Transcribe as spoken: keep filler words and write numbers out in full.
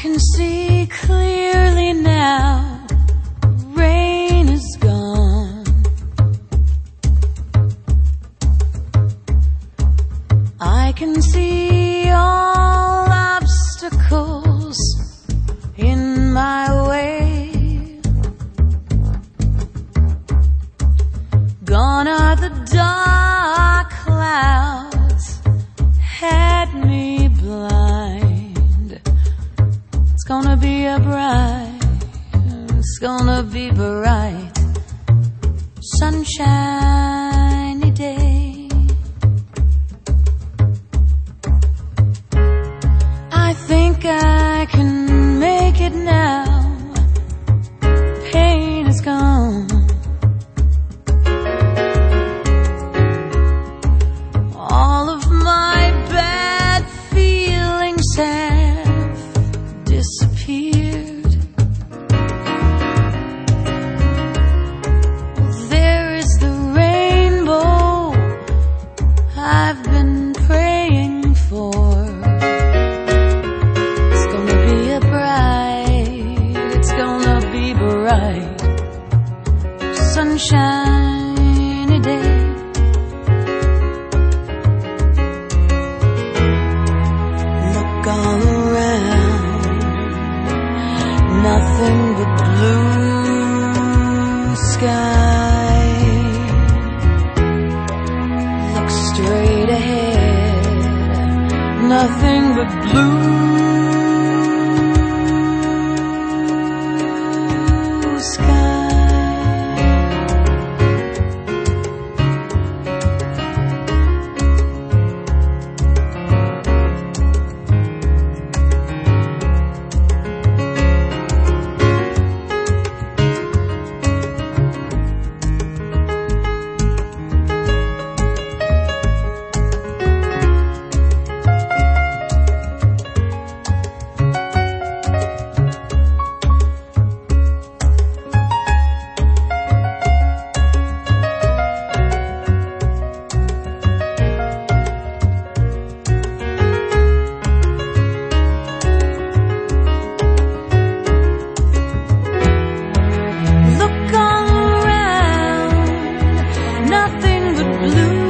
can see clearly now, rain is gone. I can see all obstacles in my way. Gone are the dark clouds, had me blind. It's gonna be a bright, it's gonna be bright, sunshiny day. I think I can make it now, pain is gone. All of my bad feelings have disappeared. There is the rainbow I've been praying for. It's gonna be a bright, it's gonna be bright, sunshiny day. All around, nothing but blue sky. Look straight ahead, nothing but blue sky. Nothing but blue